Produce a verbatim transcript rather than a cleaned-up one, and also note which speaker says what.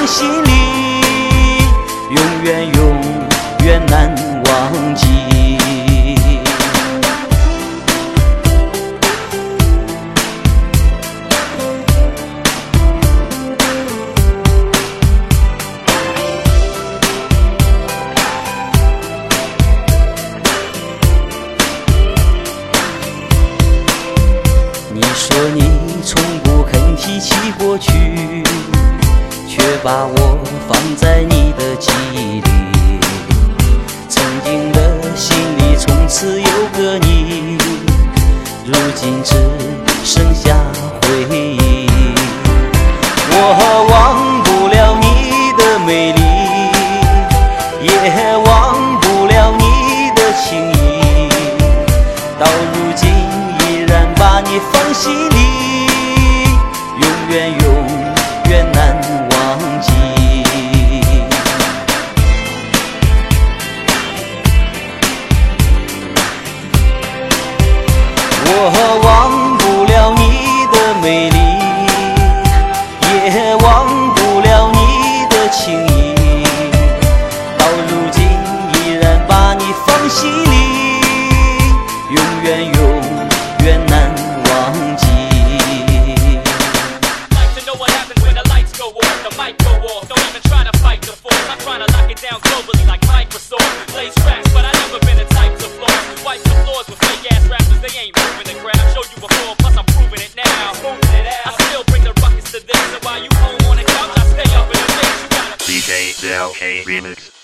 Speaker 1: 心里，永远永远难忘记。你说你从不肯提起过去，却把我放在你的记忆里。曾经的心里从此有个你，如今只剩下回忆。我忘不了你的美丽，也忘不了你的情谊，到如今依然把你放心里，永远永远难忘记。我忘不了你的美丽，也忘不了你的情谊，到如今依然把你放心里，永远永远难忘记。
Speaker 2: D J L K Remix.